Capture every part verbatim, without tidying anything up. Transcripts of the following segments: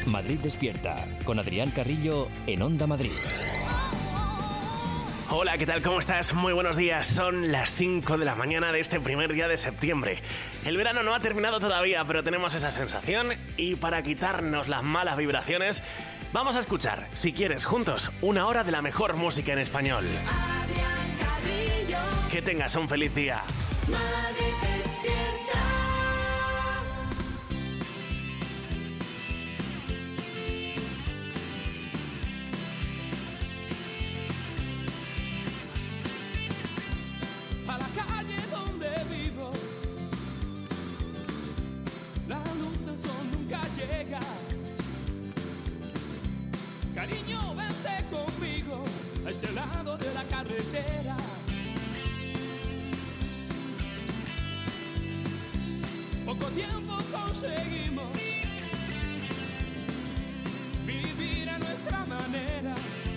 Madrid Despierta, con Adrián Carrillo en Onda Madrid. Hola, ¿qué tal? ¿Cómo estás? Muy buenos días. Son las cinco de la mañana de este primer día de septiembre. El verano no ha terminado todavía, pero tenemos esa sensación y para quitarnos las malas vibraciones, vamos a escuchar, si quieres, juntos, una hora de la mejor música en español. Adrián Carrillo. Que tengas un feliz día. Madrid Despierta. A la calle donde vivo, la luz del sol nunca llega. Cariño, vente conmigo a este lado de la carretera. Poco tiempo conseguimos vivir a nuestra manera.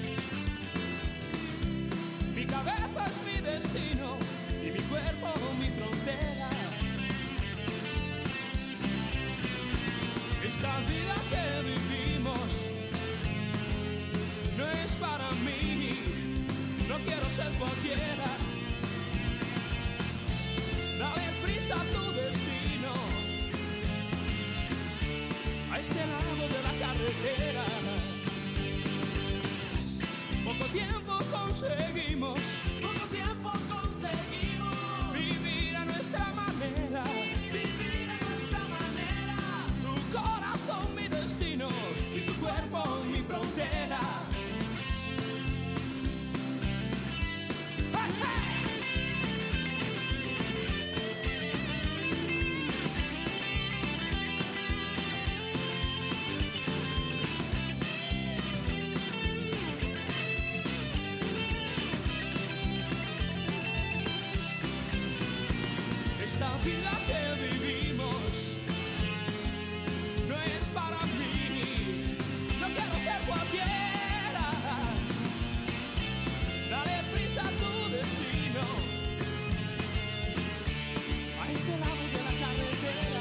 Mi cabeza es mi destino y mi cuerpo mi frontera. Esta vida que vivimos no es para mí, no quiero ser cualquiera. Dale prisa a tu destino, a este lado de la carretera. Poco tiempo conseguimos, poco tiempo conseguimos vivir a nuestra manera, vivir a nuestra manera. Tu corazón mi destino y tu cuerpo mi frontera. ¡Hey, hey! Esta vida que vivimos no es para mí, no quiero ser cualquiera. Dale prisa a tu destino, a este lado de la carretera.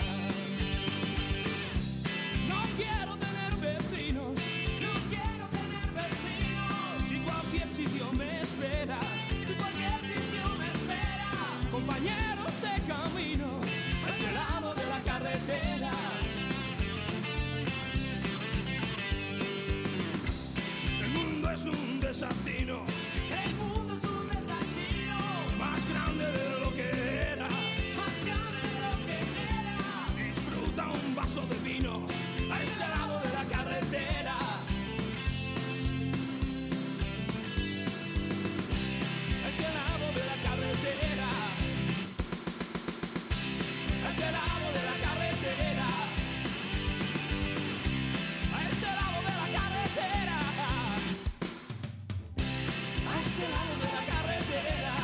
No quiero tener vecinos, no quiero tener vecinos. Si cualquier sitio me espera, si cualquier sitio me espera. Compañeros de camino, a este lado de la carretera. El mundo es un desatino, el mundo es un desatino, más grande de lo que era, más grande de lo que era. Disfruta un vaso de vino, a este lado de la carretera. A este lado de la carretera. A este lado de la carretera, a este lado de la carretera, a este lado de la carretera.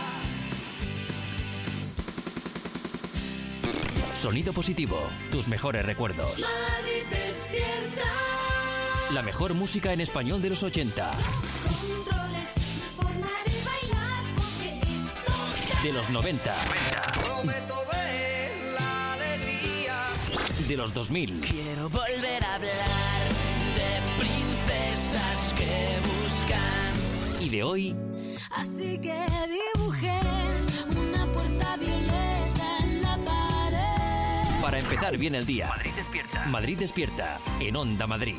Sonido positivo, tus mejores recuerdos. Madrid Despierta. La mejor música en español de los ochenta, Controles, forma de bailar, porque esto de los noventa, Prometo ver la alegría. de los dos mil Quiero volver a hablar de princesas que buscan. y de hoy. Así que dibujé una puerta violeta en la pared. Para empezar bien el día. Madrid Despierta. Madrid Despierta en Onda Madrid.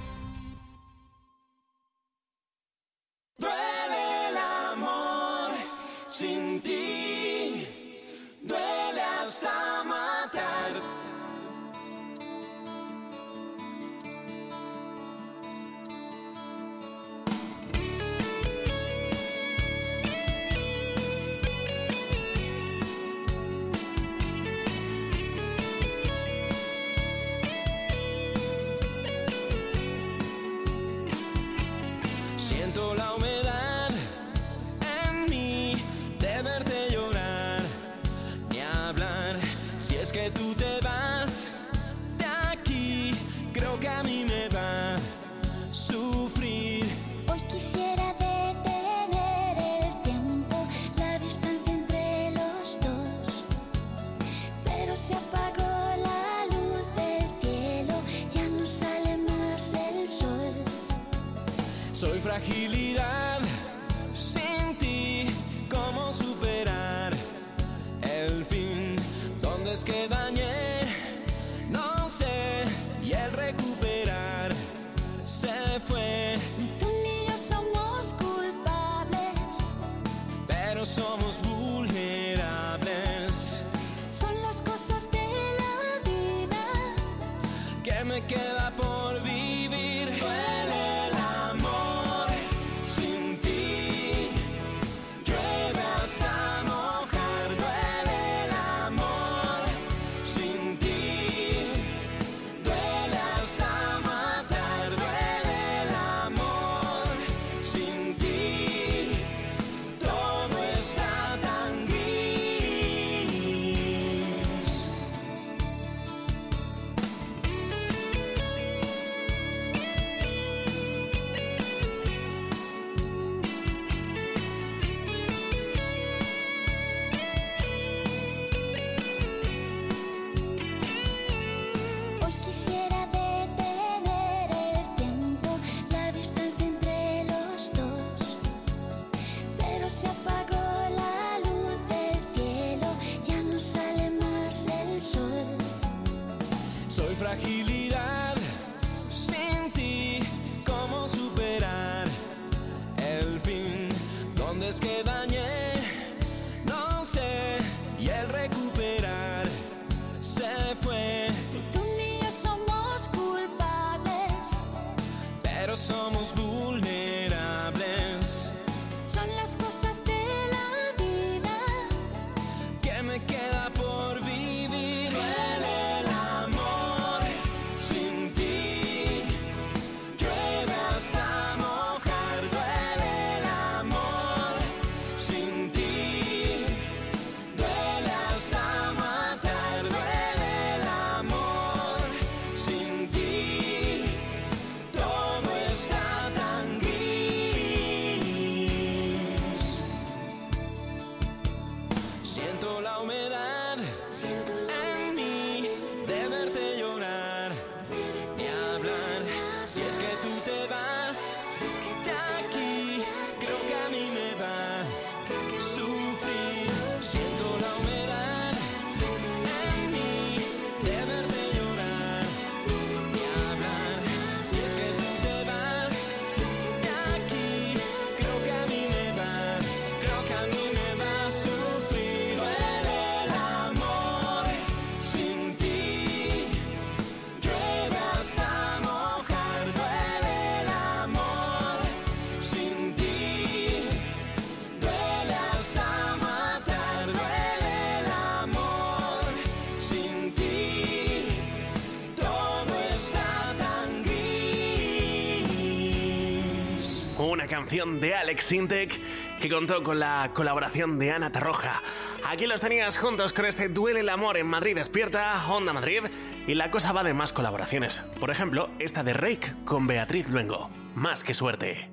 Duele el amor sin ti, duele hasta matar. Siento la humedad en mí de verte llorar, ni hablar. Si es que tú te vas de aquí, creo que a mí me va a sufrir. Hoy quisiera detener el tiempo, la distancia entre los dos, pero se apagó la luz del cielo, ya no sale más. fragilidad, sin ti, ¿cómo superar el fin? ¿Dónde es que dañé? No sé, y el recuperar se fue. Tú ni yo somos culpables, pero somos vulnerables. son las cosas de la vida. ¿Qué me queda por vivir? Duele el amor sin ti. Llueve hasta mojar. Duele el amor sin ti. Duele hasta matar. Duele el amor sin ti. Todo está tan gris. Hoy quisiera detener el tiempo, la distancia entre los dos, pero se apagó la luz del cielo, ya no sale más el sol. Soy fragilidad, sin ti, ¿cómo superar el fin? ¿Dónde es que dañé? No sé, y el recuperar se fue. Tú ni yo somos culpables, Pero somos vulnerables. son las cosas de la vida. ¿Qué me queda por vivir? Duele el amor sin ti. Llueve hasta mojar. Duele el amor sin ti. Duele hasta matar. Duele el amor sin ti. Todo está tan gris. Siento la humedad Siento la en mí de verte llorar, ni hablar. Si es que tú te vas de aquí, creo que a mí me va a sufrir. Siento la humedad en mí de verte llorar, ni hablar. Si es que tú te vas de aquí, creo que a mí me va, creo que a mí me va a sufrir. Duele el amor sin ti. Llueve hasta mojar. Duele el amor sin ti. Duele hasta matar. Duele el amor sin ti. Todo está tan gris. Una canción de Alex Sintek que contó con la colaboración de Ana Tarroja. Aquí los tenías juntos con este Duele el amor en Madrid Despierta, Onda Madrid, y la cosa va de más colaboraciones. Por ejemplo, esta de Rake con Beatriz Luengo. Más que suerte.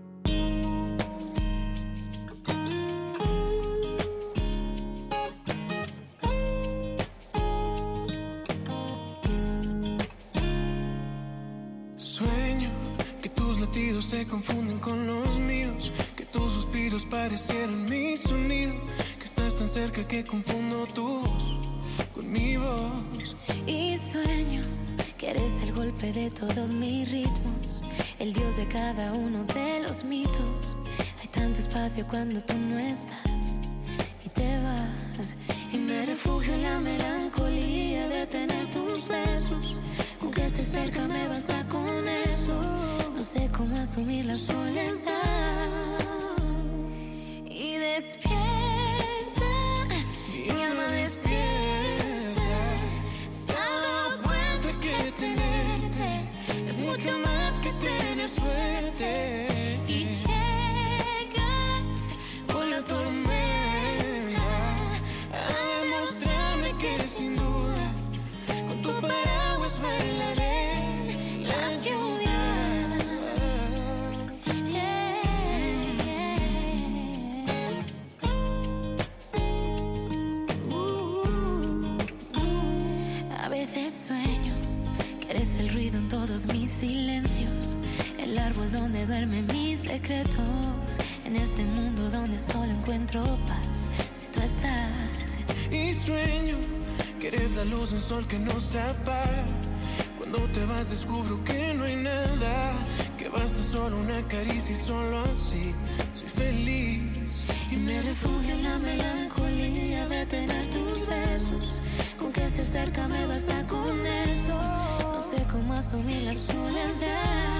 Sueño que tus latidos se confunden con los míos, que tus suspiros parecieron mi sonido, que estás tan cerca que confundo tu voz con mi voz. Y sueño que eres el golpe de todos mis ritmos, el dios de cada uno de los mitos. Hay tanto espacio cuando tú no estás y te vas, y me refugio en la melancolía de tener tus besos. Con que estés cerca me basta con eso. No sé cómo asumir la soledad. Y despierta, mi alma despierta. Se ha dado cuenta que tenerte es mucho más que tener suerte. Y llegas con la tormenta a demostrarme que sin duda con tu paraguas bailaré la lluvia. A veces sueño que eres el ruido en todos mis silencios, el el árbol donde duermen mis secretos, en este mundo donde solo encuentro paz si tú estás. Y sueño que eres la luz de un sol que no se apaga. Cuando te vas descubro que no hay nada, que basta solo una caricia y solo así soy feliz. Y me refugio en la melancolía de tener tus besos. Con que estés cerca me basta con eso. No sé cómo asumir la soledad.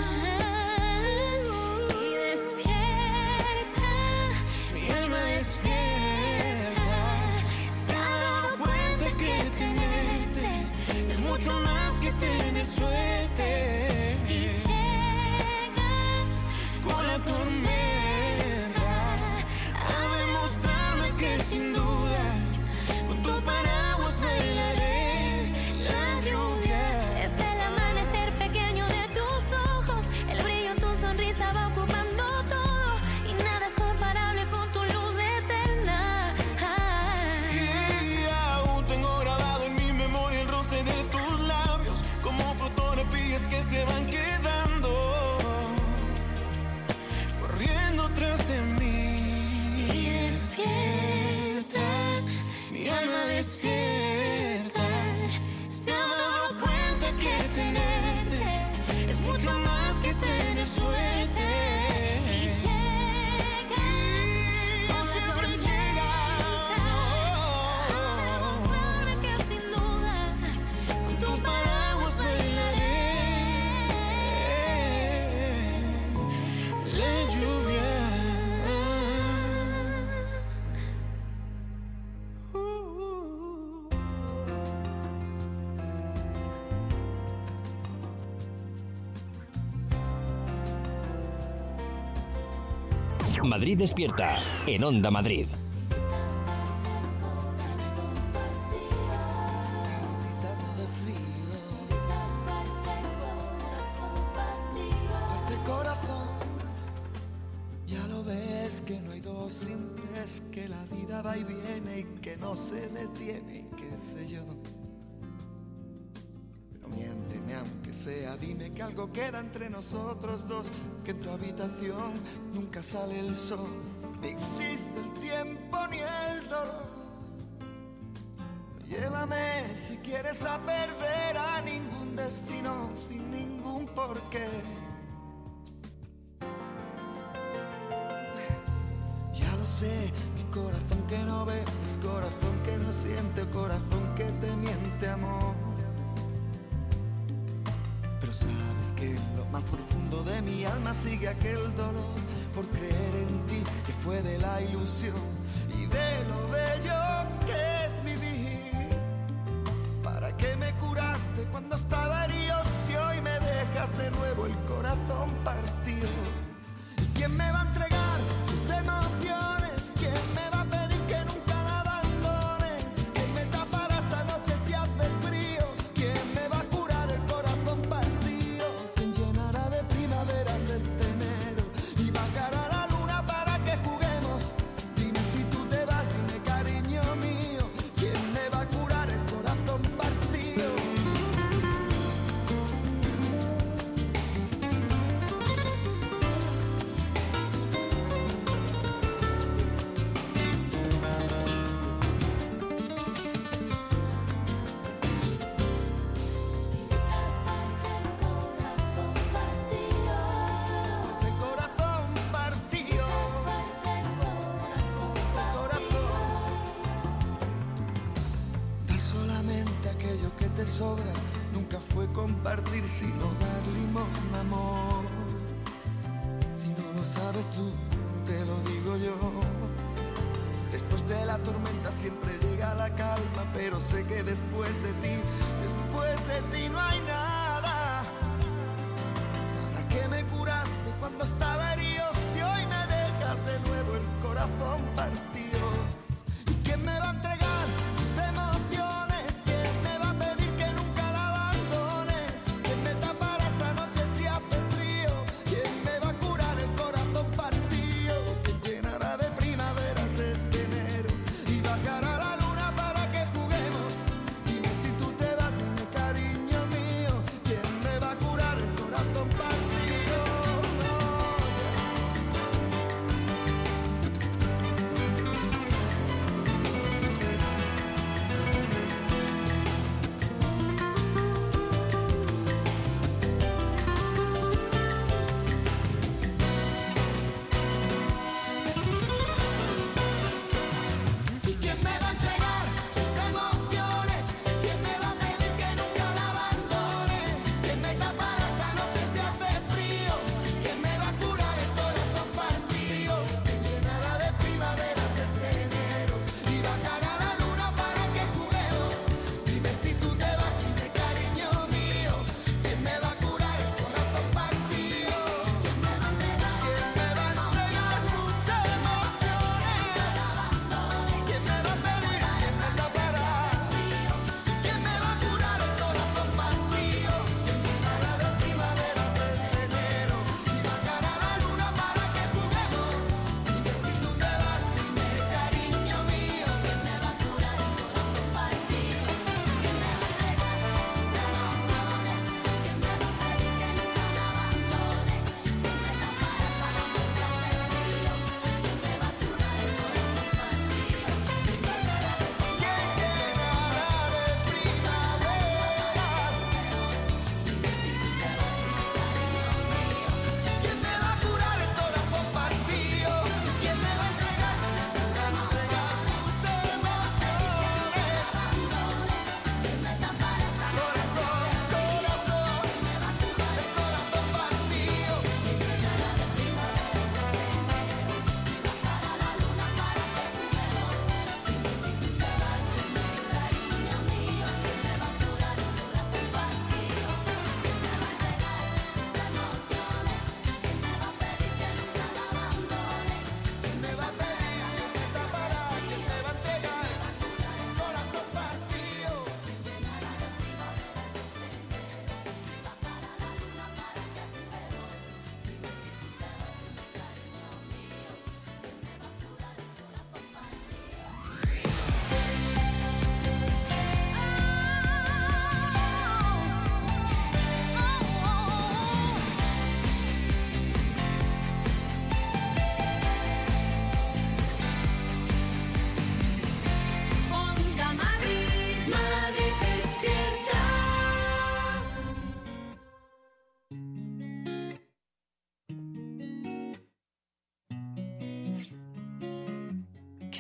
Y despierta, mi alma despierta. Se ha dado cuenta que tenerte es mucho más que tener suerte. Y llegas con la tormenta sin duda, con tu paraguas bailaré la lluvia. Es el amanecer pequeño de tus ojos, el brillo en tu sonrisa va ocupando todo y nada es comparable con tu luz eterna. Y aún tengo grabado en mi memoria el roce de tus labios, como fotografías que se van quedando, corriendo tras de mí. Y despierta, mi alma despierta. Se ha dado cuenta que tenerte es mucho más que tener suerte. Y llega, con la tormenta, a demostrarme que sin duda con tu paraguas bailaré la lluvia. Madrid despierta en Onda Madrid. Este corazón, ya lo ves que no hay dos simples, que la vida va y viene y que no se detiene, qué sé yo. Pero miénteme aunque sea, dime que algo queda entre nosotros dos, que en tu habitación nunca sale el sol, ni existe el tiempo ni el dolor. Llévame si quieres a perder a ningún destino sin ningún porqué. Ya lo sé, mi corazón que no ve es corazón que no siente, corazón que te miente, amor. Pero sabes que en lo más profundo de mi alma sigue aquel dolor por creer en ti, que fue de la ilusión y de lo bello que es vivir. ¿Para qué me curaste cuando estaba herido si hoy me dejas de nuevo el corazón partido? ¿Y quién me va a entregar sus emociones? ¿Quién me va a pedir que nunca la abandone? ¿Quién me tapará esta noche si hace frío? ¿Quién me va a curar el corazón partido? ¿Quién llenará de primaveras este enero y bajará la luna para que juguemos? Dime si tú te vas, dime cariño mío, ¿quién me va a curar el corazón partido? Sobra, nunca fue compartir sino dar limosna, amor. Si no lo sabes tú, te lo digo yo. Después de la tormenta siempre llega la calma, pero sé que después de ti, después de ti no hay nada. ¿Para qué me curaste cuando estaba herido si hoy me dejas de nuevo el corazón partido? ¿Y quién me va a entregar sus emociones? Bajará la luna para que juguemos. Dime si tú te vas,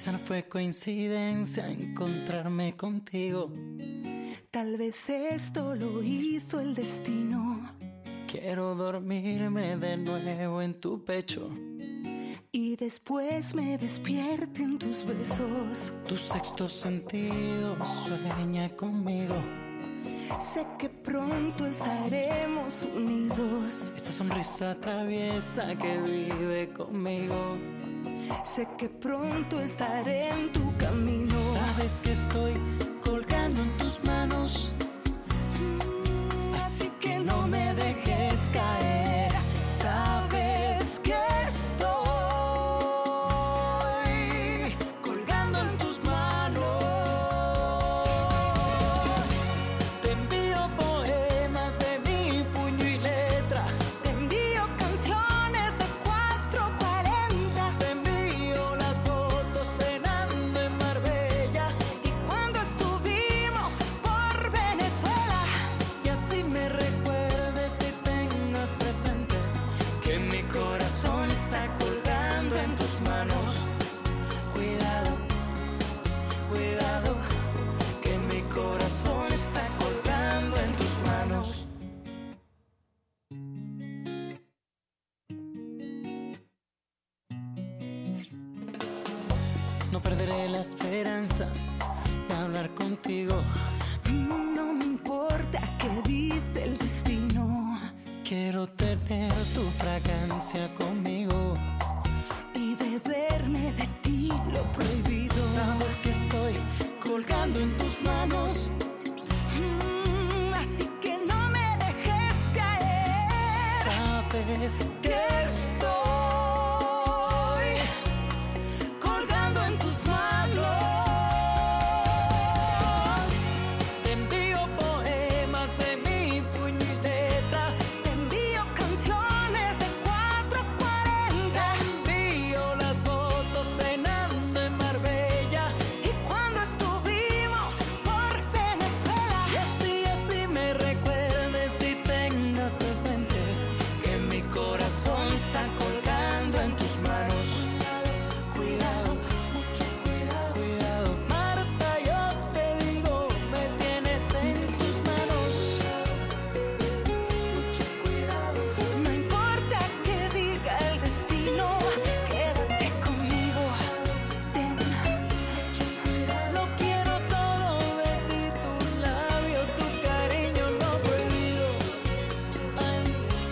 Quizá no fue coincidencia encontrarme contigo. Tal vez esto lo hizo el destino. Quiero dormirme de nuevo en tu pecho y después me despierte en tus besos. Tu sexto sentido sueña conmigo. Sé que pronto estaremos unidos. Esa sonrisa traviesa que vive conmigo. Sé que pronto estaré en tu camino. Sabes que estoy colgando en tus manos, así que no me dejes caer. Sabes que estoy colgando en tus manos. Te envío poemas de mi puño y letra. Te envío canciones de cuatro cuarenta. Te envío las fotos cenando en Marbella y cuando estuvimos por Venezuela. Y así me recuerdes y tengas presente que mi corazón está colgando en tus manos. Cuidado, cuidado, que mi corazón está colgando en tus manos. No perderé la esperanza de hablar contigo. No me importa qué dice el destino. Quiero tener tu fragancia conmigo y beberme de ti lo prohibido. Sabes que estoy colgando en tus manos, mm, así que no me dejes caer. Sabes que estoy colgando en tus manos. Te envío poemas de mi puño y letra. Te envío canciones de cuatro cuarenta. Te envío las fotos cenando en Marbella y cuando estuvimos por Venezuela. Y así, así me recuerdes y tengas presente que mi corazón está colgando en tus manos. Cuidado, mucho cuidado, cuidado. Marta, yo te digo, me tienes en tus manos. Mucho cuidado. no importa qué diga el destino, quédate conmigo. Ten Mucho cuidado. Lo quiero todo de ti, tu labio, tu cariño, lo prohibido. Ay.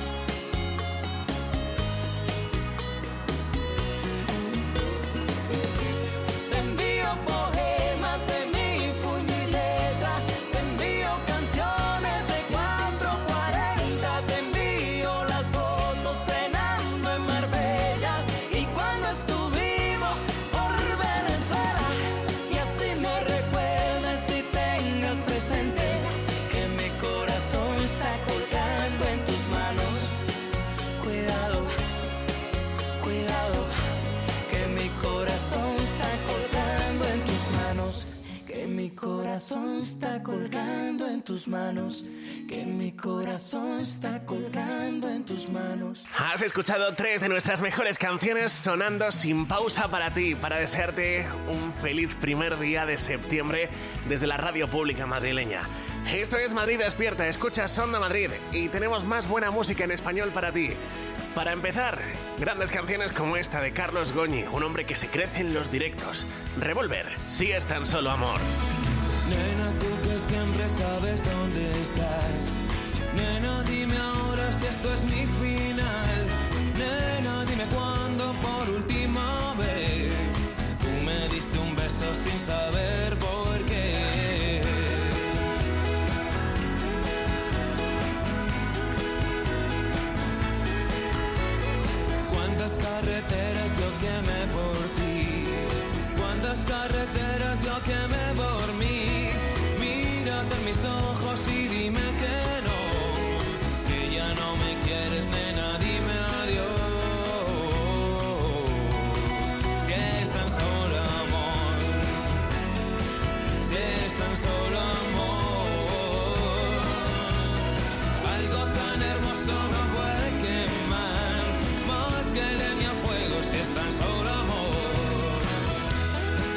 Te envío poemas de mi puño y letra. Te envío canciones de cuatro cuarenta. Te envío las fotos cenando en Marbella y cuando estuvimos por Venezuela. Y así me recuerdes y tengas presente que mi corazón está colgando en tus manos. Cuidado, cuidado, que mi corazón está colgando en tus manos. Que mi corazón está colgando en tus manos. Que mi corazón está colgando en tus manos. Has escuchado tres de nuestras mejores canciones sonando sin pausa para ti, para desearte un feliz primer día de septiembre desde la radio pública madrileña. Esto es Madrid Despierta, escuchas Onda Madrid y tenemos más buena música en español para ti. Para empezar, grandes canciones como esta de Carlos Goñi, un hombre que se crece en los directos. Revolver, si es tan solo amor. Nena, tú que siempre sabes dónde estás. Nena, dime ahora si esto es mi final. Nena, dime cuándo por última vez tú me diste un beso sin saber por qué. ¿Cuántas carreteras yo quemé por ti? ¿Cuántas carreteras yo quemé por mí? Mírate en mis ojos y dime que no, que ya no me quieres, nena, dime adiós. Si es tan solo amor, si es tan solo amor, algo tan hermoso no puede quemar más que leña a fuego si es tan solo amor.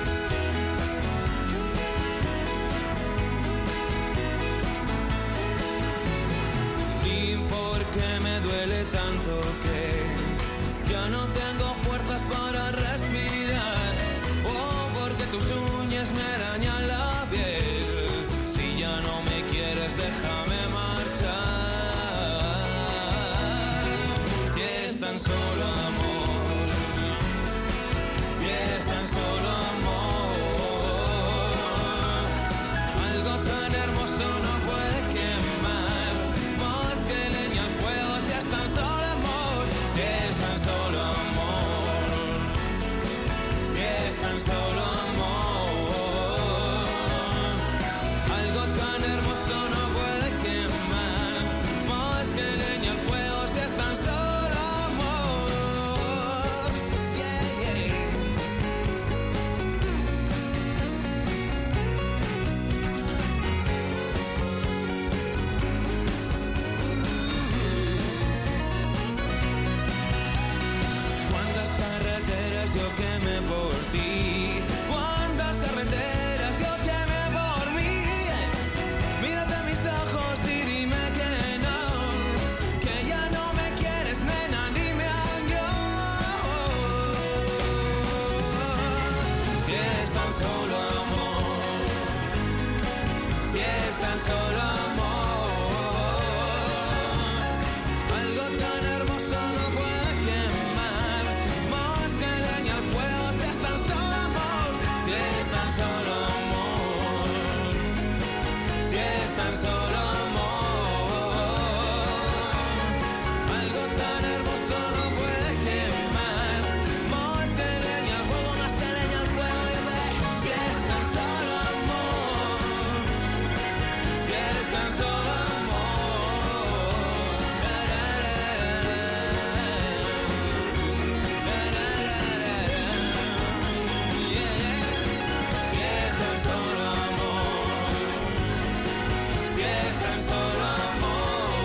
solo amor.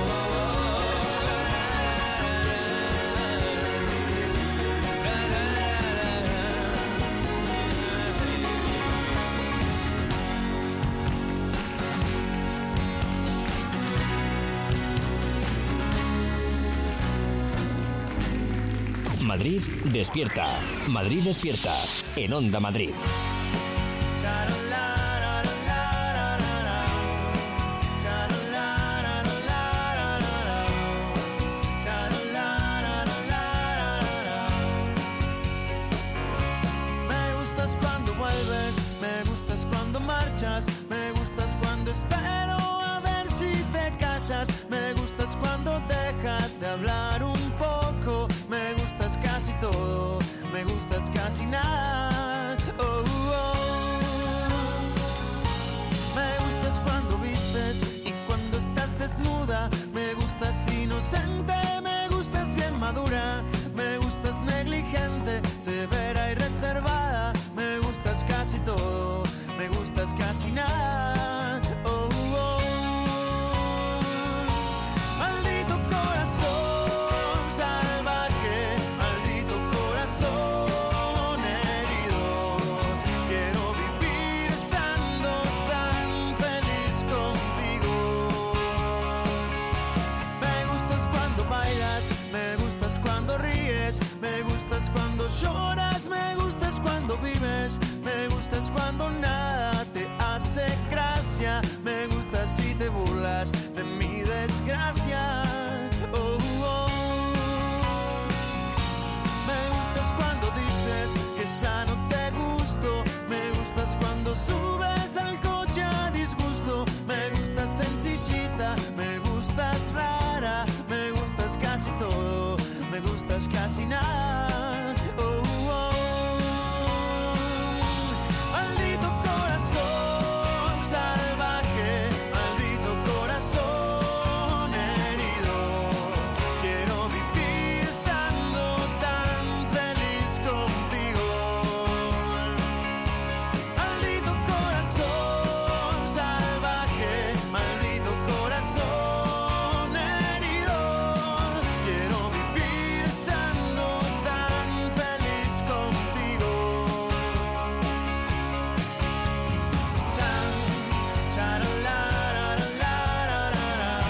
Madrid despierta. Madrid despierta. En Onda Madrid. Me gustas cuando vuelves, me gustas cuando marchas, me gustas cuando espero a ver si te callas, me gustas cuando dejas de hablar un poco, me gustas casi todo, me gustas casi nada. Oh, oh. Me gustas cuando vistes y cuando estás desnuda, me gustas inocente, me gustas bien madura, me gustas negligente, severa y reservada, me gustas casi todo, me gustas casi nada. Oh, oh. Maldito corazón salvaje, maldito corazón herido, quiero vivir estando tan feliz contigo. Me gustas cuando bailas, me gustas cuando ríes, me gustas cuando lloras, me gustas cuando vives, me gustas cuando nada te hace gracia, me gustas si te burlas de mi desgracia. Oh, oh. Me gustas cuando dices que ya no te gusto, me gustas cuando subes al coche a disgusto, me gustas sencillita, me gustas rara, me gustas casi todo, me gustas casi nada. Oh, oh. Maldito corazón salvaje, maldito corazón herido, quiero vivir estando tan feliz contigo. Maldito corazón salvaje, maldito corazón herido, quiero vivir estando tan feliz contigo. San, charalalarararara,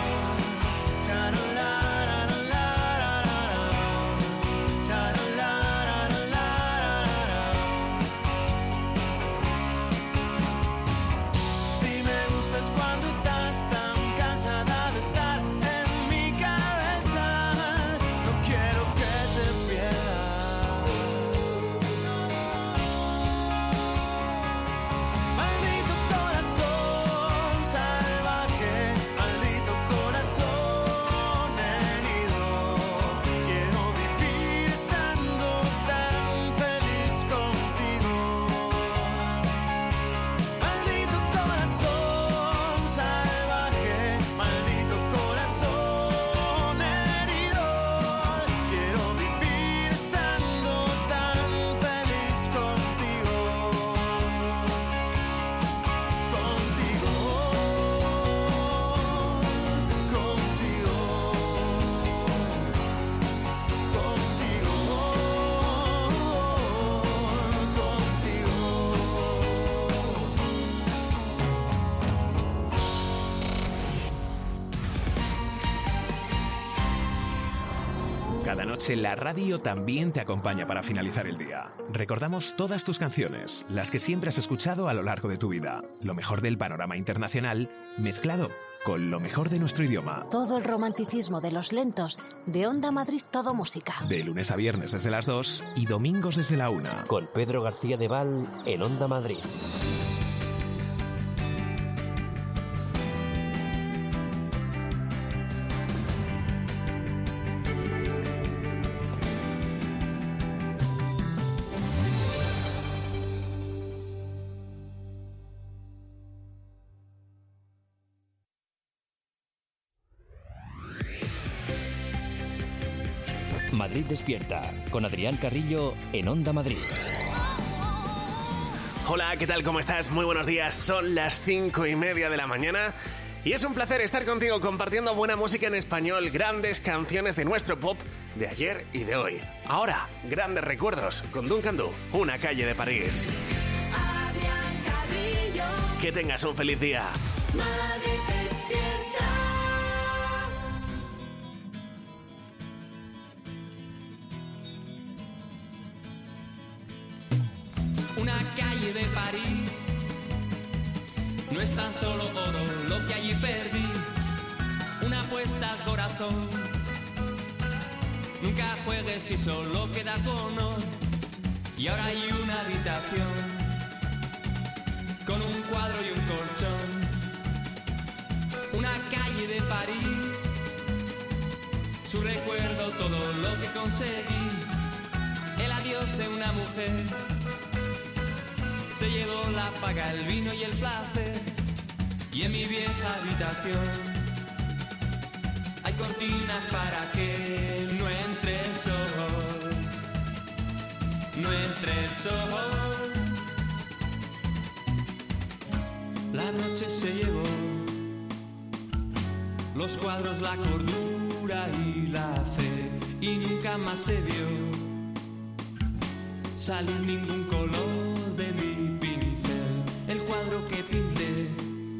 charalalarararara, charalalarararara. Si me gustas cuando estás tan cansada de estar en mi cabeza, no quiero que te pierdas. Maldito corazón salvaje, maldito corazón herido, quiero vivir estando tan feliz contigo. Maldito corazón salvaje, maldito corazón herido, quiero vivir estando tan feliz contigo. Contigo, contigo, contigo, Cada noche la radio también te acompaña para finalizar el día. Recordamos todas tus canciones, las que siempre has escuchado a lo largo de tu vida. Lo mejor del panorama internacional, mezclado con lo mejor de nuestro idioma. Todo el romanticismo de los lentos de Onda Madrid Todo Música. De lunes a viernes desde las dos y domingos desde la una. Con Pedro García de Val en Onda Madrid. Madrid despierta con Adrián Carrillo en Onda Madrid. Hola, ¿qué tal? ¿Cómo estás? Muy buenos días. Son las cinco y media de la mañana Y es un placer estar contigo compartiendo buena música en español, grandes canciones de nuestro pop de ayer y de hoy. Ahora, grandes recuerdos con Duncan Du, Una calle de París. Adrián Carrillo. Que tengas un feliz día. Madrid despierta. Una calle de París no es tan solo oro lo que allí perdí. Una apuesta al corazón. Nunca juegues si solo queda tu honor. Y ahora hay una habitación con un cuadro y un colchón. Una calle de París, su recuerdo, todo lo que conseguí. El adiós de una mujer se llevó la paga, el vino y el placer. Y en mi vieja habitación hay cortinas para que no entre el sol, no entre el sol. La noche se llevó los cuadros, la cordura y la fe, y nunca más se vio salir ningún color de mi pincel. El cuadro que pinté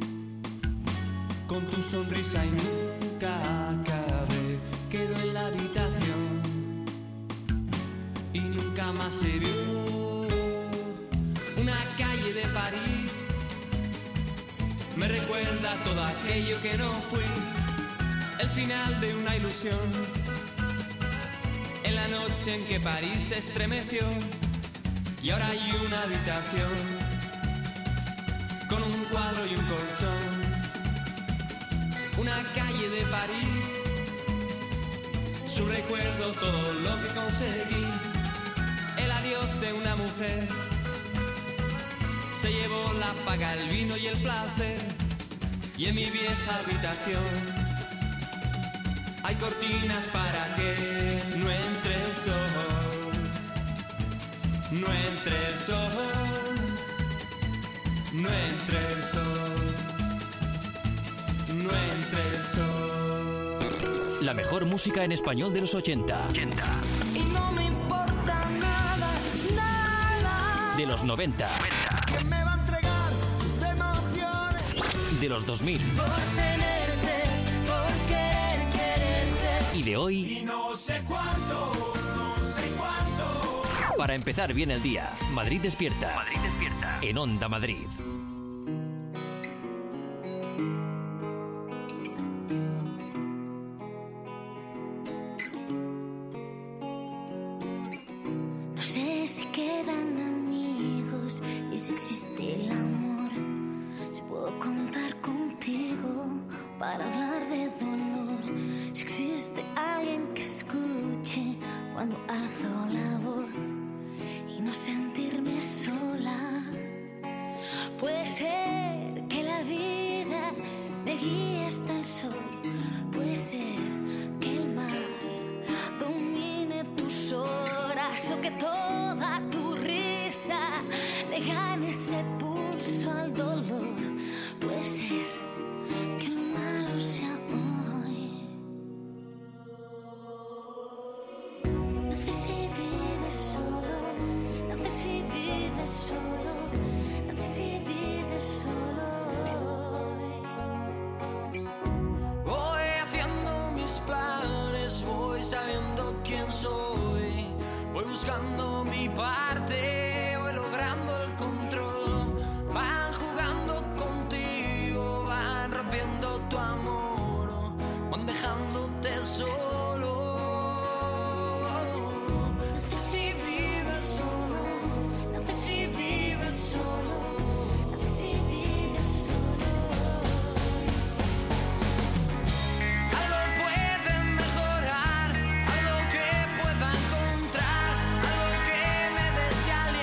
con tu sonrisa y nunca acabé quedó en la habitación y nunca más se vio. Una calle de París me recuerda todo aquello que no fui, el final de una ilusión, en la noche en que París se estremeció. Y ahora hay una habitación con un cuadro y un colchón. Una calle de París, su recuerdo, todo lo que conseguí. El adiós de una mujer se llevó la paga, el vino y el placer. Y en mi vieja habitación hay cortinas para que no entre el sol, no entre el sol, no entre el sol, no entre el sol. La mejor música en español de los ochenta. ochenta. Y no me importa nada, nada. De los noventa. ¿Quién me va a entregar sus emociones? De los dos mil. Por tenerte, por querer quererte. Y de hoy. Y no sé cuánto, no sé cuánto. Para empezar bien el día, Madrid despierta. Madrid despierta. En Onda Madrid. No sé si quedan amigos y si existe el amor. Si puedo contar contigo para hablar de dolor. Si existe alguien que escuche cuando alzo la voz y no sentirme sola. Puede ser que la vida me guíe hasta el sol. Puede ser que el mar domine tus horas o que toda tu risa le gane ese pulso al dolor. Puede ser que lo malo sea hoy. No sé si vives solo, no sé si vives solo, no sé si vives solo. Voy haciendo mis planes, voy sabiendo quién soy, voy buscando mi parte, voy logrando el control. Van jugando contigo, van rompiendo tu amor, van dejándote solo. No sé si vives solo, no sé si vives solo, no sé si vives solo. Algo puede mejorar, algo que pueda encontrar, algo que me dé ese aliento.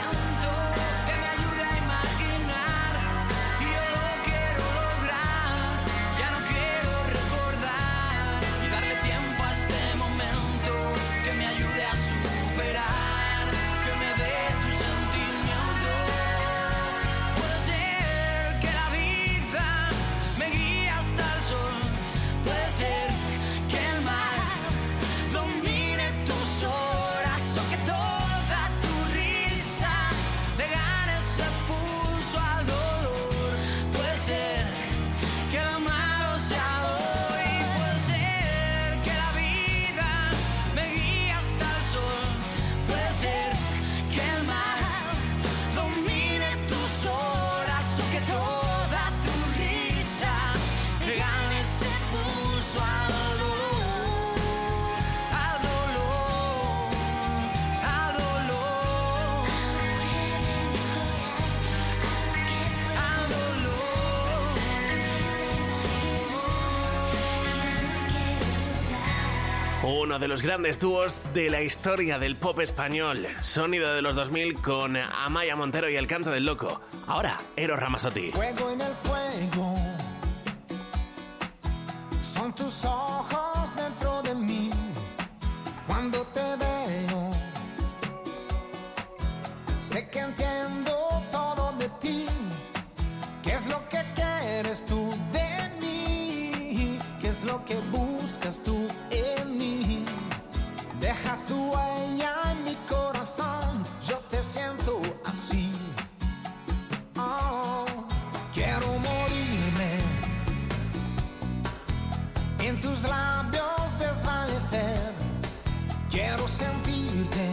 Uno de los grandes dúos de la historia del pop español. Sonido de los dos mil con Amaya Montero y El Canto del Loco. Ahora, Eros Ramazzotti. Fuego en el fuego. Son tus ojos dentro de mí. Cuando te veo, sé que entiendo todo de ti. ¿Qué es lo que quieres tú de mí? ¿Qué es lo que buscas tú en mí? Dejas tu huella en mi corazón. Yo te siento así. Oh, quiero morirme en tus labios, desvanecer. Quiero sentirte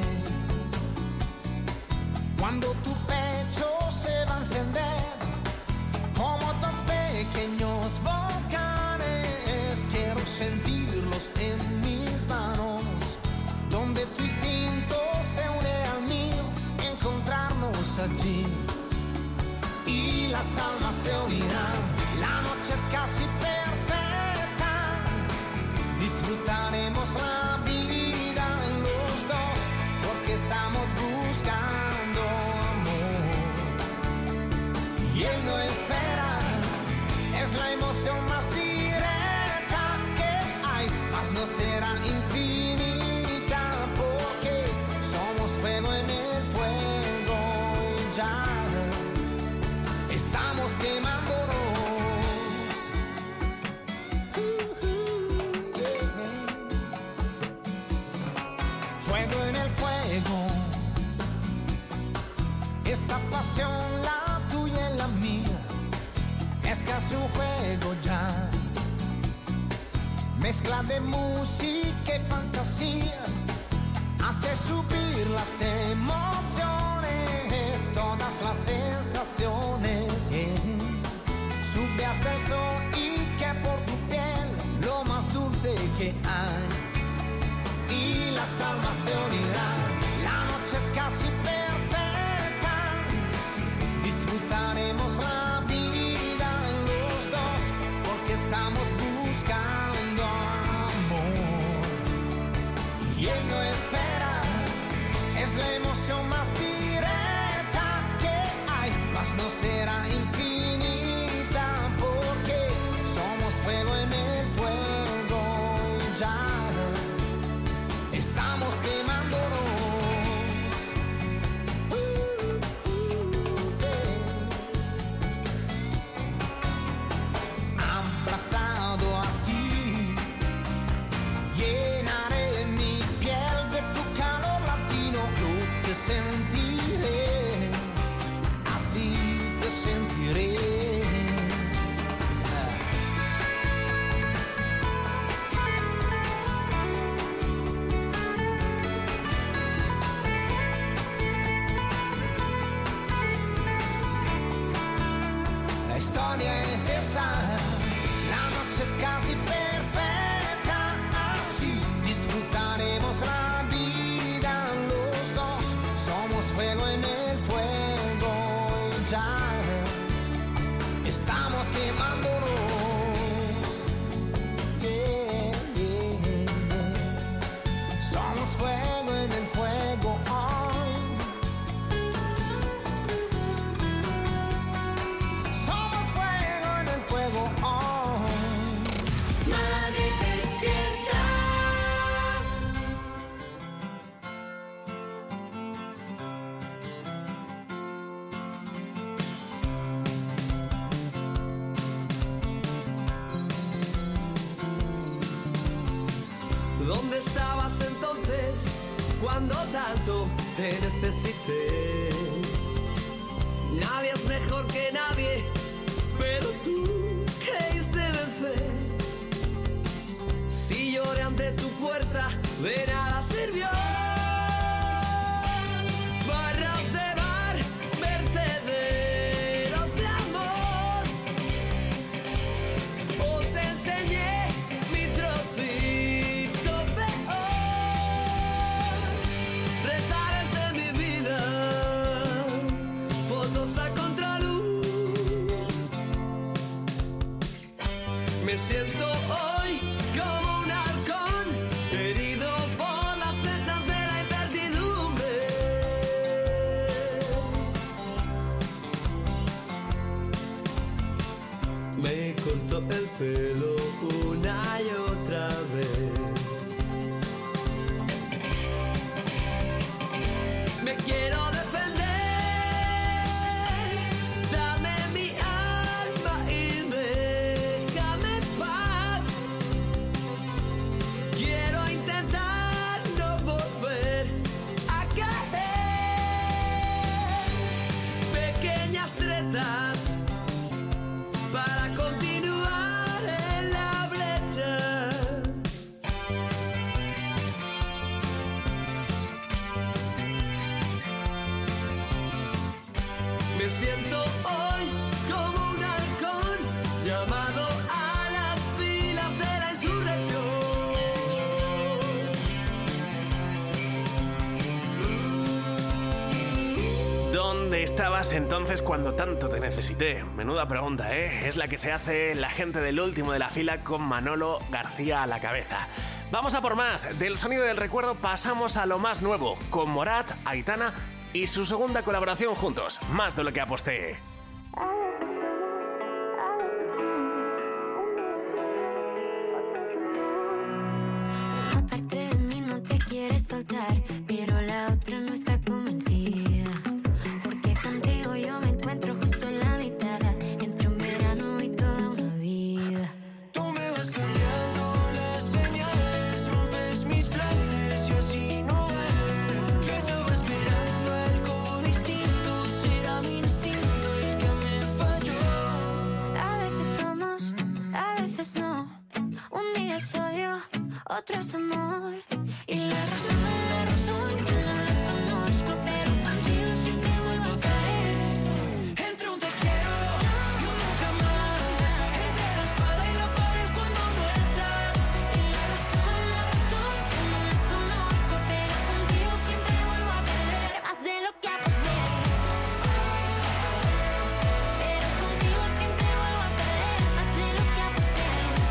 cuando tu pecho se va a encender como dos pequeños volcanes. Quiero sentirlos en mis manos, donde tu instinto se une al mío, encontrarnos allí y las almas se unirán. La noche es casi perfecta, disfrutaremos la vida en los dos, porque estamos buscando amor y él no espera. Es la emoción más directa que hay, mas no será infinita, porque somos fuego en el fuego y ya estamos quemándonos. Fuego en el fuego. Esta pasión, la tuya y la mía, es casi un juego ya. Mezcla de música y fantasía hace subir las emociones, todas las sensaciones. Yeah. Sube hasta el sol y que por tu piel lo más dulce que hay. Y las almas se unirán. La noche es casi perfecta, disfrutaremos la vida los dos, porque estamos buscando amor y él no espera. Es la emoción más directa que hay, mas no será infinita, porque somos fuego en el fuego y ya estamos quemándonos. Uh, uh, eh. Abrazado a ti, llenaré mi piel de tu calor latino. Yo te sentiré, así te sentiré. La historia es esta, la noche es casi perfecta, así disfrutaremos la vida los dos. Somos fuego en el fuego y ya estamos quemándonos. Yeah, yeah, yeah. Somos fuego en el fuego hoy. Somos fuego en el fuego hoy. Madrid despierta. ¿Dónde estabas entonces cuando tanto te necesité? Nadie es mejor que nadie, pero tú creíste vencer. Si lloré ante tu puerta, de nada sirvió. Barras de bar, vertederos de amor. Os enseñé mi trocito peor. Retares de mi vida, fotos a contraluz. Me siento hoy como un halcón herido. ¿Dónde estabas entonces cuando tanto te necesité? Menuda pregunta, ¿eh? Es la que se hace la gente del último de la fila con Manolo García a la cabeza. Vamos a por más. Del sonido del recuerdo pasamos a lo más nuevo, con Morat, Aitana y su segunda colaboración juntos, Más de lo que aposté. Una parte de mí no te quiere soltar, pero la otra no está convencida. Porque contigo yo me encuentro justo en la mitad, entre un verano y toda una vida. Tú me vas cambiando las señales, rompes mis planes y así no vale. Yo estaba esperando algo distinto, será mi instinto el que me falló. A veces somos, a veces no. Un día es odio, otro es amor. Y la razón, la razón yo no la conozco, pero contigo siempre vuelvo a caer. Entre un te quiero y un nunca más, entre la espada y la pared cuando no estás. Y la razón, la razón yo no la conozco, pero contigo siempre vuelvo a perder. Más de lo que aposté, pero contigo siempre vuelvo a perder. Más de lo que aposté,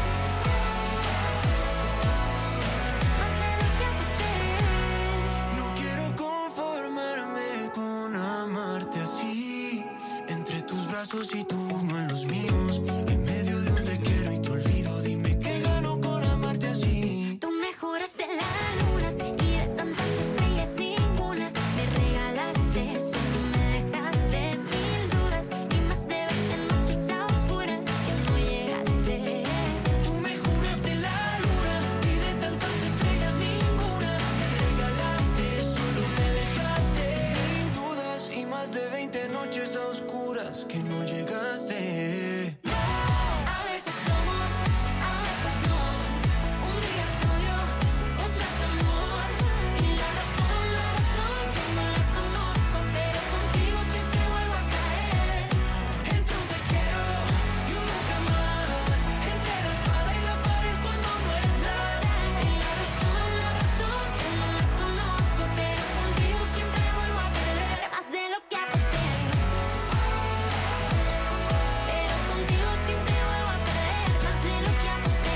más de lo que aposté. No quiero conformarme con amarte así, entre tus brazos y tu mano en los míos, en medio de un te quiero y te olvido. Dime qué gano con amarte así. Tú me juraste la luna y de tantas estrellas ninguna. Me regalaste, solo me dejaste mil dudas y más de veinte noches a oscuras que no llegaste. Tú me juraste la luna y de tantas estrellas ninguna. Me regalaste, solo me dejaste mil dudas y más de veinte noches a oscuras que no llegaste. A veces somos, a veces no. Un día es odio, otro es amor. Y la razón, la razón yo no la conozco, pero contigo siempre vuelvo a caer. Entre un te quiero y un nunca más, entre la espada y la pared cuando no estás. Y la razón, la razón yo no la conozco, pero contigo siempre vuelvo a perder. Más de lo que aposté, pero contigo siempre vuelvo a perder. Más de lo que aposté,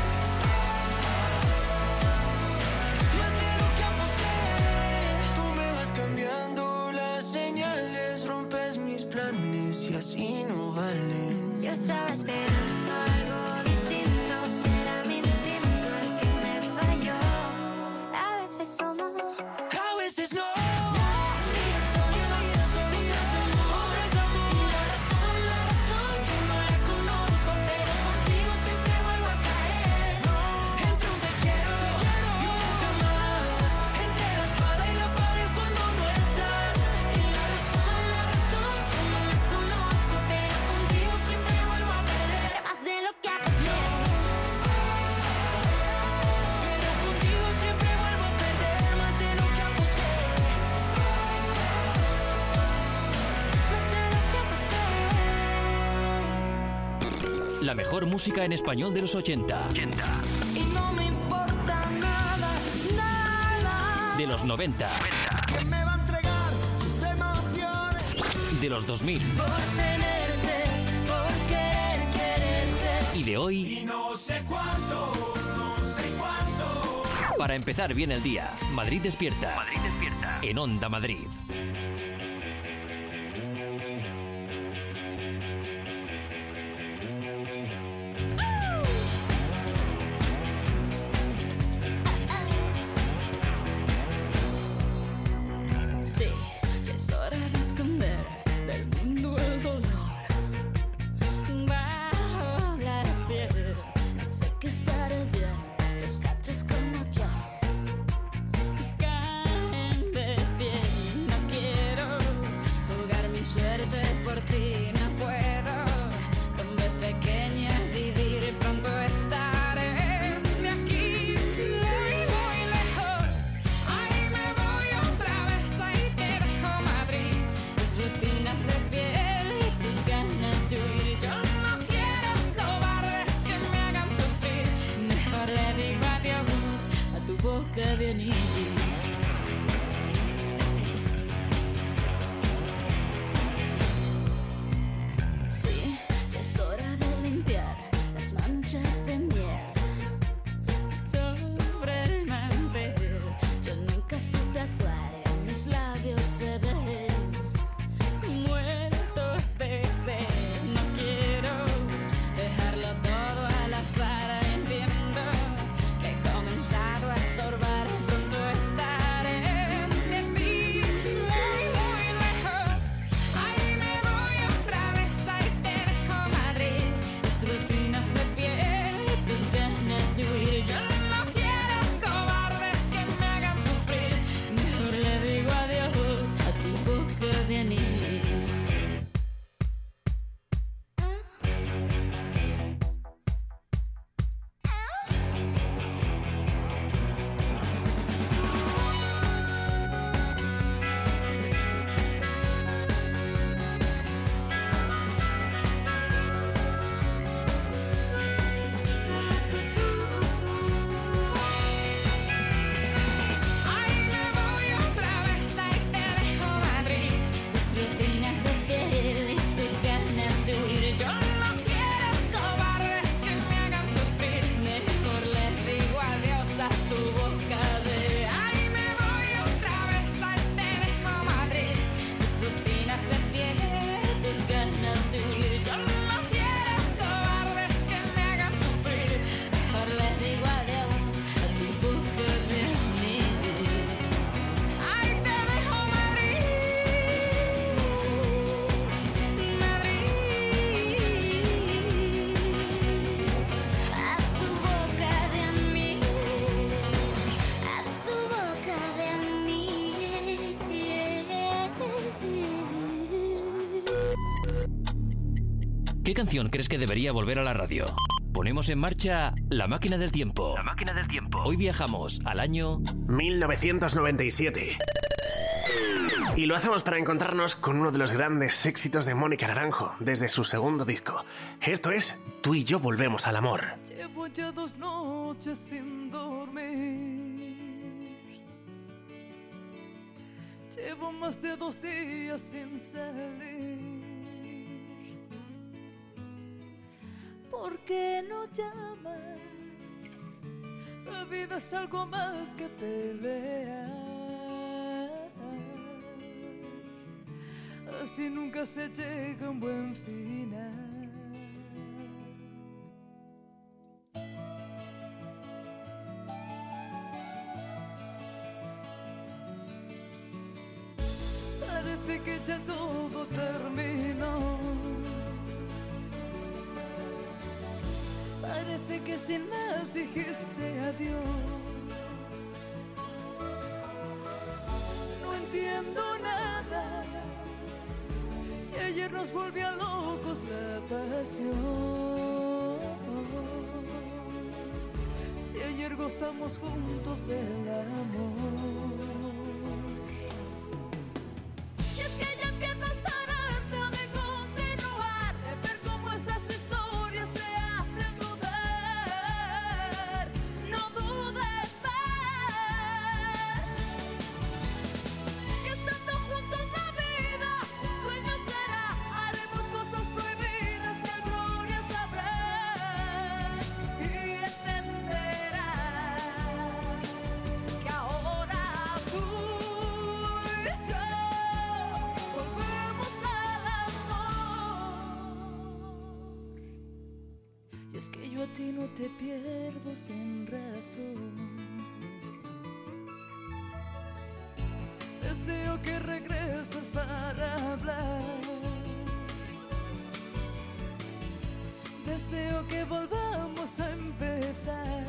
Más de lo que aposté. Tú me vas cambiando las señales, rompes mis planes y así no vale. yo estaba esperando algo distinto. Será mi instinto el que me falló. A veces somos, A veces no. un día es odio, otro es amor. Y la razón, la razón yo no la conozco, pero contigo siempre vuelvo a caer. Entre un te quiero y un nunca más, entre la espada y la pared cuando no estás. Y la razón, la razón yo no la conozco, pero contigo siempre vuelvo a perder. Más de lo que aposté, Pero contigo siempre vuelvo a perder más de lo que aposté. más de lo que aposté. La mejor música en español de los ochenta. Y no me importa nada, nada. De los noventa. ¿Quién me va a entregar sus emociones? De los dos mil. Por tenerte, por querer quererte. Y de hoy. Y no sé cuánto, no sé cuánto. Para empezar bien el día, Madrid despierta. Madrid despierta. En Onda Madrid. Sí, ya es hora de esconder del mundo el dolor. Bajo la piel, sé que estaré bien. Los gatos como yo caen de pie. No quiero jugar mi suerte por ti, no puedo. Con B pequeña vivir, pronto estaré de aquí muy, muy lejos. Ahí me voy otra vez, ahí te dejo Madrid. Tus rutinas de piel y tus ganas de huir. Yo no quiero cobardes que me hagan sufrir. Mejor le digo adiós a tu boca de anís. ¿Qué canción crees que debería volver a la radio? Ponemos en marcha La Máquina del Tiempo. La Máquina del Tiempo. Hoy viajamos al año mil novecientos noventa y siete. Y lo hacemos para encontrarnos con uno de los grandes éxitos de Mónica Naranjo desde su segundo disco. Esto es Tú y yo volvemos al amor. Llevo ya dos noches sin dormir. Llevo más de dos días sin salir. ¿Por qué no llamas? La vida es algo más que pelear. Así nunca se llega a un buen final. Parece que ya todo terminó. Parece que sin más dijiste adiós. No entiendo nada. Si ayer nos volvía locos la pasión. Si ayer gozamos juntos el amor. Y es que ya empiezo a estar harta de continuar, de ver cómo esas historias te hacen dudar. No dudes más. Que estando juntos la vida un sueño será. Haremos cosas prohibidas que a gloria sabrán. Y entenderás que ahora tú y yo volvemos al amor. Y es que yo a ti no te pierdo sin razón. Deseo que regreses para hablar. Deseo que volvamos a empezar.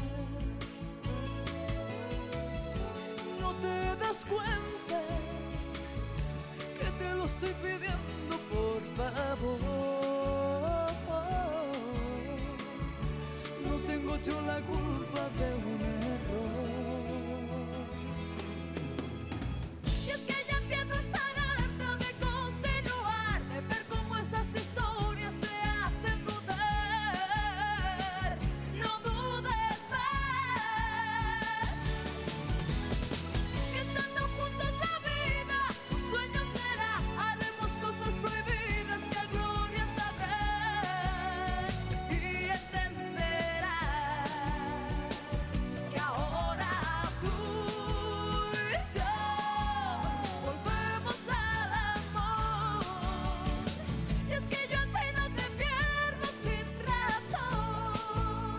No te das cuenta que te lo estoy pidiendo, por favor. No tengo yo la culpa de un error. Y es que ya empiezo a estar harta de continuar, de ver cómo esas historias te hacen dudar. No dudes más. Que estando juntos la vida un sueño será. Haremos cosas prohibidas que a gloria sabrán. Y entenderás que ahora tú y yo volvemos al amor. Y es que yo a ti no te pierdo sin razón.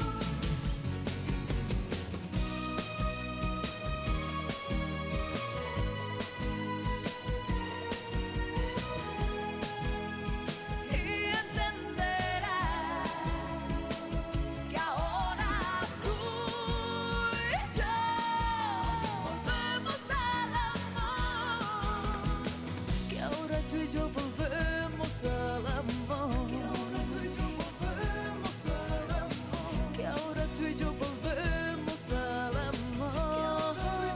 Y entenderás que ahora tú y yo volvemos al amor. Que ahora tú y yo volvemos al amor. Que ahora tú y yo volvemos al amor.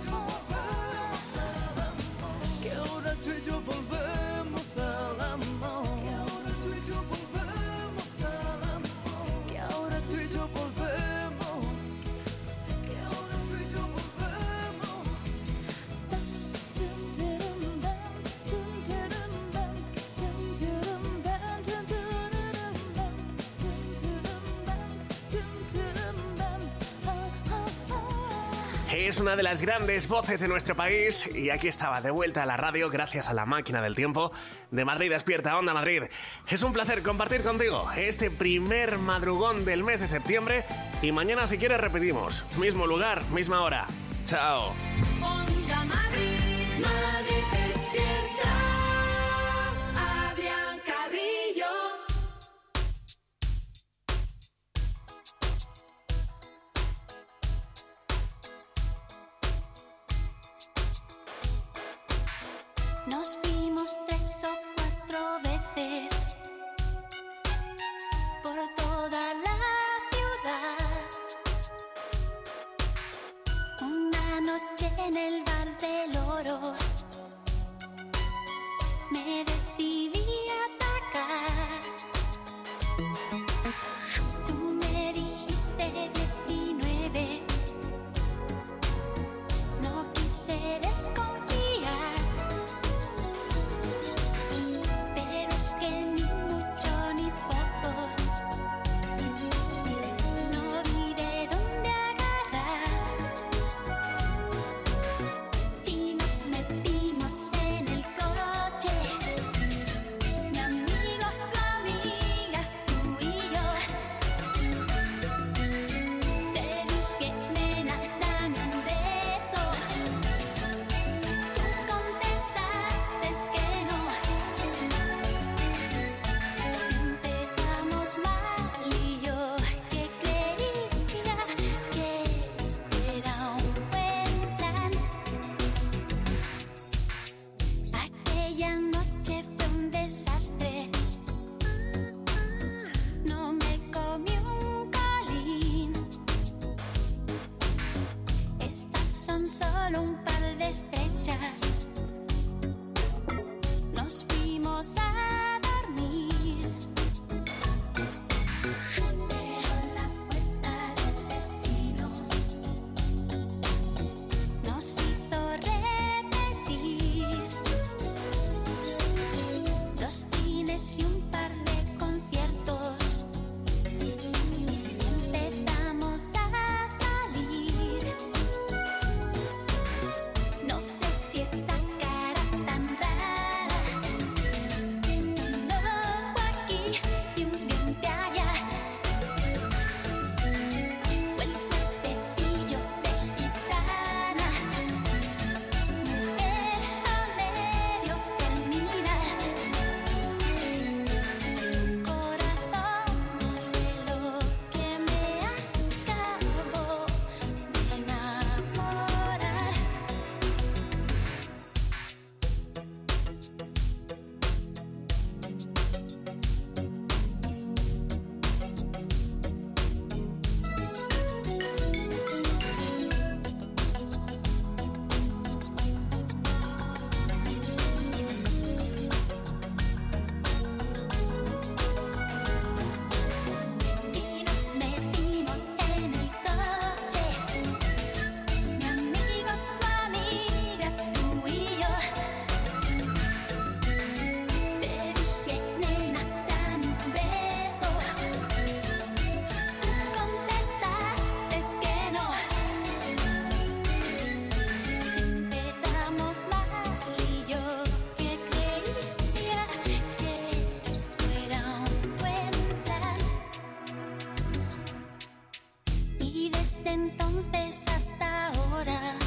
Que ahora tú y yo volvemos al amor. Que ahora tú y yo volvemos al amor. Que ahora tú y yo volvemos. Que ahora tú y yo volvemos. Es una de las grandes voces de nuestro país y aquí estaba de vuelta a la radio gracias a La Máquina del Tiempo de Madrid Despierta, Onda Madrid. Es un placer compartir contigo este primer madrugón del mes de septiembre y mañana si quieres repetimos. Mismo lugar, misma hora. Chao. Onda Madrid, Madrid despierta. Adrián Carrillo. Nos vimos tres o cuatro veces. noche en el bar del oro me decidí a atacar. Tú me dijiste diecinueve, no quise desconfiar, pero es que ni mucho ni poco, no vi de dónde agarrar y nos metimos en el coche. Mi amigo, tu amiga, tú y yo. Te dije, nena, dame un beso. Tú contestaste que no. Empezamos mal y yo que creía que esto era un buen plan. Aquella noche fue un desastre. No me comí un colín. Estas son solo un par de estrechas. Nos fuimos a dormir. Pero la fuerza del destino nos hizo repetir dos cines y un par de conciertos. Empezamos a salir. No sé si esa cara tan rara, un ojo aquí y un diente allá, o el cuerpecillo de gitana, mujer a medio terminar. Corazón de lo que me acabo de enamorar. Y nos metimos en el coche. Mi amigo, tu amiga, tú y yo. Te dije, nena, dame un beso. Tú contestaste que no. Empezamos mal y yo que creía que esto era un buen plan. Y desde entonces hasta ahora,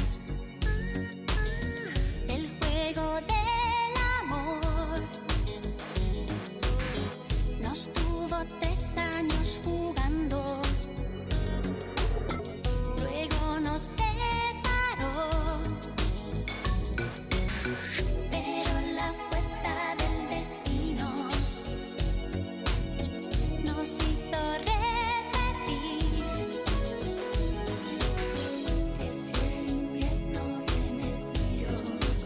el juego del amor nos tuvo tres años jugando. Luego nos separó, pero la fuerza del destino nos hizo repetir que si el invierno viene frío,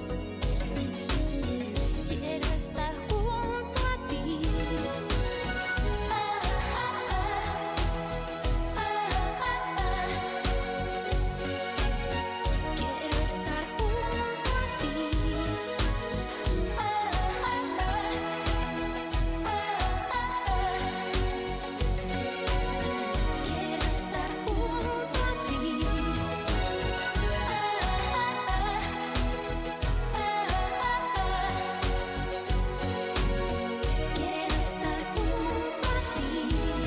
quiero estar junto a ti. Ah, ah, ah, ah, ah, ah. Quiero estar junto a ti. Ah, ah, ah, ah, ah, ah. Quiero estar junto a ti. Quiero estar junto a ti.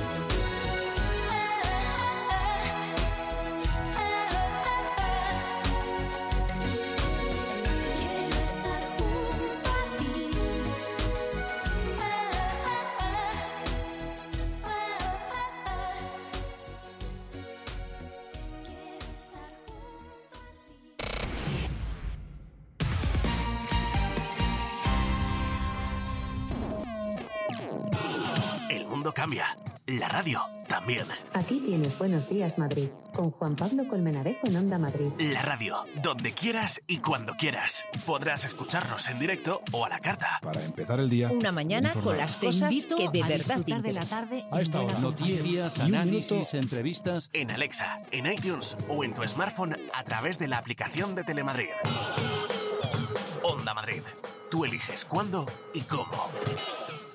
Quiero estar junto a ti. Quiero estar junto a ti. El mundo cambia. La radio también. también. Aquí tienes Buenos Días Madrid, con Juan Pablo Colmenarejo en Onda Madrid. La radio, donde quieras y cuando quieras. Podrás escucharnos en directo o a la carta. Para empezar el día. Una mañana con las cosas que de verdad te de la interesan. tarde A esta hora. Noticias, Y un análisis, minuto. entrevistas. En Alexa, en iTunes o en tu smartphone a través de la aplicación de Telemadrid. Onda Madrid. Tú eliges cuándo y cómo.